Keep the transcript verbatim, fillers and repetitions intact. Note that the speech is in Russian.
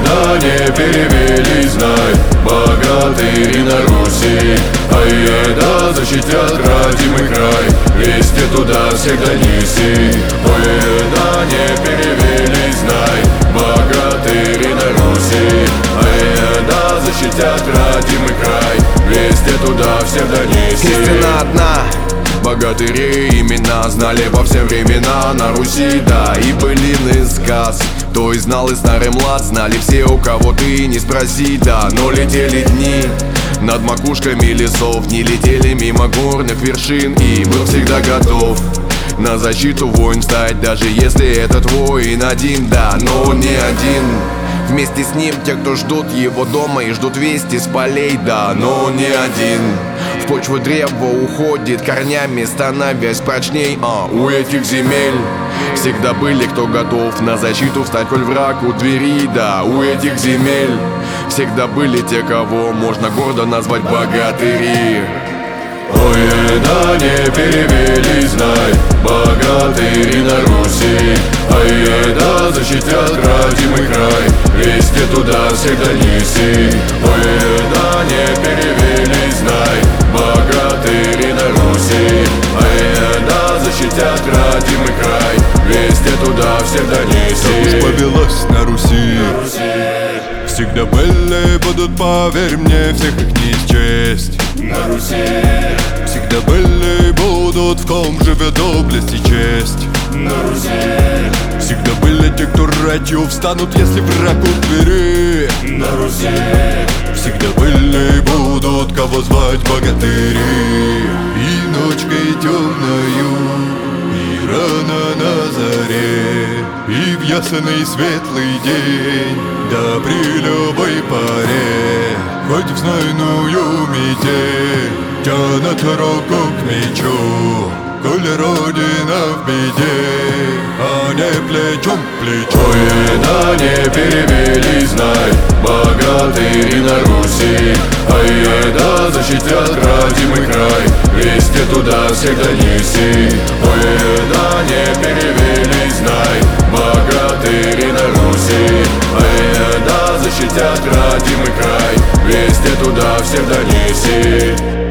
да не перевелись, знай, богатыри на Руси. Ай, да защитят родимый край, вести туда всегда неси. Ой, да не перевелись, знай, богатыри на Руси. Ай, да защитят родимый край, вести туда всегда неси. Истина одна, богатыри имена знали во все времена на Руси, да, и былины сказ. Кто и знал, и старый млад, знали все, у кого ты не спроси, да. Но летели дни над макушками лесов, не летели мимо горных вершин, и был всегда готов на защиту воин стать, даже если этот воин один, да, но он не один. Вместе с ним те, кто ждут его дома и ждут вести с полей, да, но он не один. В почву древо уходит корнями, становясь прочней, а у этих земель всегда были, кто готов на защиту встать, коль враг у двери, да, у этих земель всегда были те, кого можно гордо назвать богатыри. Ой, да не перевелись, знай, богатыри на Руси. Ай, да защитят родимый край, вести туда всегда неси. Ой, да не перевелись, знай, богатыри на Руси. Ай, да защитят родимый край, вести туда всегда неси. Так уж повелось на Руси, на Руси. Всегда были, будут, поверь мне, всех их не счесть. На Руси всегда были, будут, в ком живет доблесть и честь. На Руси всегда были те, кто ратью встанут, если враг у двери. На Руси всегда были, будут, кого звать богатыри. И ночкой темною, и рано на заре, и в ясный светлый день, да при любой паре, хоть в знойную метель, тянут руку к мечу, коль родина в беде, а не плечом к плечу. Ой, да не перевелись, знай, богатыри на Руси. Ай, да защитят родимый край, вести туда всегда неси. Ой, да не перевелись, знай, богатыри на Руси. Ай, да защитят родимый край, вести туда всегда неси.